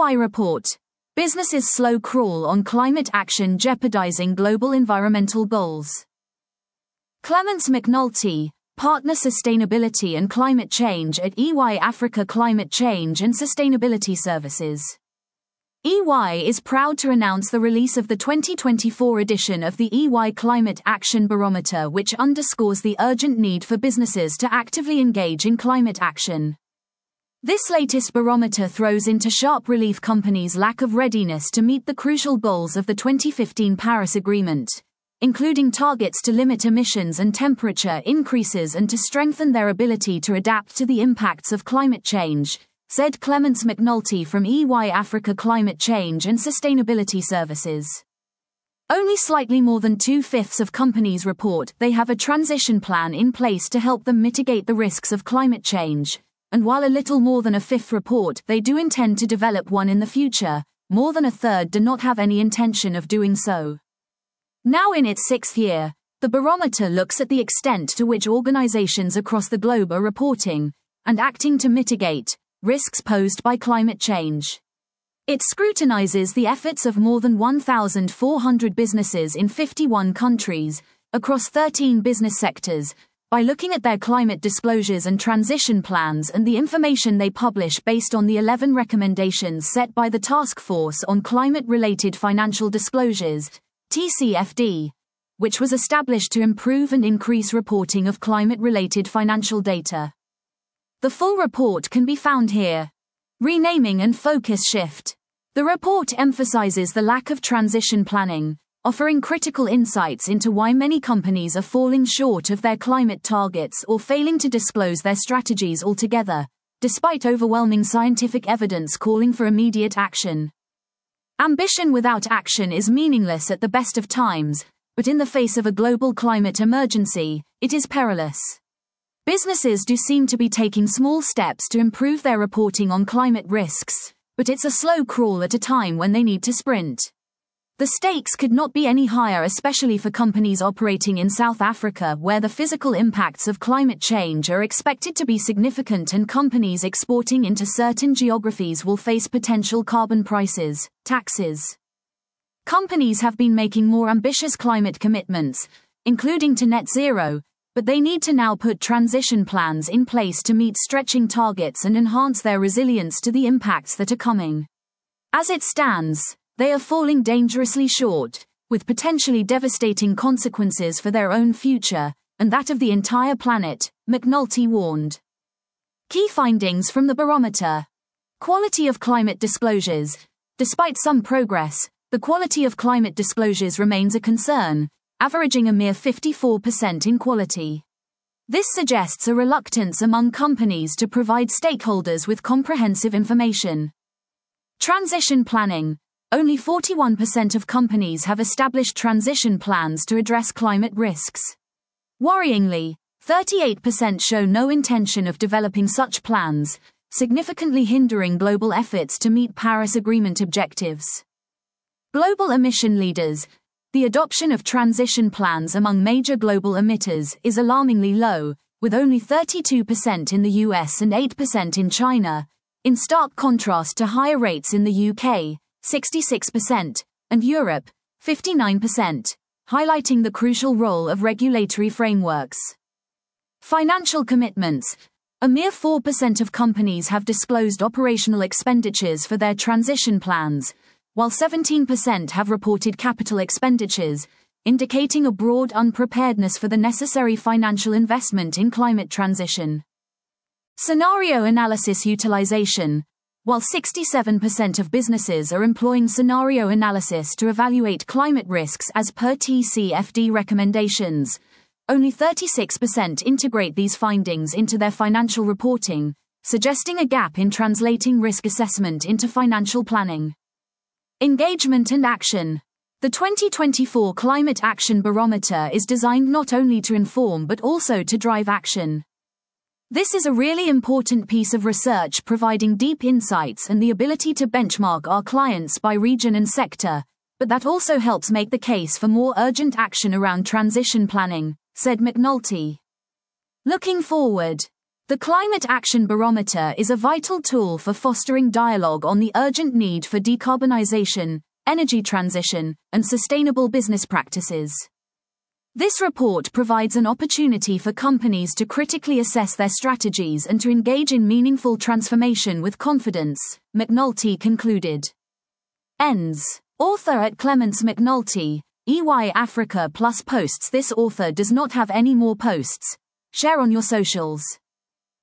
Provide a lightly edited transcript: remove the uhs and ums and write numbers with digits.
EY report. Businesses' slow crawl on climate action jeopardizing global environmental goals. Clemence McNulty, Partner Sustainability and Climate Change at EY Africa Climate Change and Sustainability Services. EY is proud to announce the release of the 2024 edition of the EY Climate Action Barometer, which underscores the urgent need for businesses to actively engage in climate action. This latest barometer throws into sharp relief companies' lack of readiness to meet the crucial goals of the 2015 Paris Agreement, including targets to limit emissions and temperature increases and to strengthen their ability to adapt to the impacts of climate change, said Clemence McNulty from EY Africa Climate Change and Sustainability Services. Only slightly more than 2/5 of companies report they have a transition plan in place to help them mitigate the risks of climate change, and while a little more than 1/5 report they do intend to develop one in the future, more than 1/3 do not have any intention of doing so. Now in its 6th year, the barometer looks at the extent to which organizations across the globe are reporting and acting to mitigate risks posed by climate change. It scrutinizes the efforts of more than 1,400 businesses in 51 countries, across 13 business sectors, by looking at their climate disclosures and transition plans and the information they publish based on the 11 recommendations set by the Task Force on Climate-Related Financial Disclosures, TCFD, which was established to improve and increase reporting of climate-related financial data. The full report can be found here. Renaming and focus shift. The report emphasizes the lack of transition planning, offering critical insights into why many companies are falling short of their climate targets or failing to disclose their strategies altogether, despite overwhelming scientific evidence calling for immediate action. Ambition without action is meaningless at the best of times, but in the face of a global climate emergency, it is perilous. Businesses do seem to be taking small steps to improve their reporting on climate risks, but it's a slow crawl at a time when they need to sprint. The stakes could not be any higher, especially for companies operating in South Africa, where the physical impacts of climate change are expected to be significant, and companies exporting into certain geographies will face potential carbon prices, taxes. Companies have been making more ambitious climate commitments, including to net zero, but they need to now put transition plans in place to meet stretching targets and enhance their resilience to the impacts that are coming. As it stands, they are falling dangerously short, with potentially devastating consequences for their own future, and that of the entire planet, McNulty warned. Key findings from the barometer. Quality of climate disclosures. Despite some progress, the quality of climate disclosures remains a concern, averaging a mere 54% in quality. This suggests a reluctance among companies to provide stakeholders with comprehensive information. Transition planning. Only 41% of companies have established transition plans to address climate risks. Worryingly, 38% show no intention of developing such plans, significantly hindering global efforts to meet Paris Agreement objectives. Global emission leaders. The adoption of transition plans among major global emitters is alarmingly low, with only 32% in the US and 8% in China, in stark contrast to higher rates in the UK, 66%, and Europe, 59%, highlighting the crucial role of regulatory frameworks. Financial commitments. A mere 4% of companies have disclosed operational expenditures for their transition plans, while 17% have reported capital expenditures, indicating a broad unpreparedness for the necessary financial investment in climate transition. Scenario analysis utilization. While 67% of businesses are employing scenario analysis to evaluate climate risks as per TCFD recommendations, only 36% integrate these findings into their financial reporting, suggesting a gap in translating risk assessment into financial planning. Engagement and action. The 2024 Climate Action Barometer is designed not only to inform but also to drive action. This is a really important piece of research, providing deep insights and the ability to benchmark our clients by region and sector, but that also helps make the case for more urgent action around transition planning, said McNulty. Looking forward. The Climate Action Barometer is a vital tool for fostering dialogue on the urgent need for decarbonization, energy transition, and sustainable business practices. This report provides an opportunity for companies to critically assess their strategies and to engage in meaningful transformation with confidence, McNulty concluded. Ends. Author at Clements McNulty, EY Africa Plus posts. This author does not have any more posts. Share on your socials.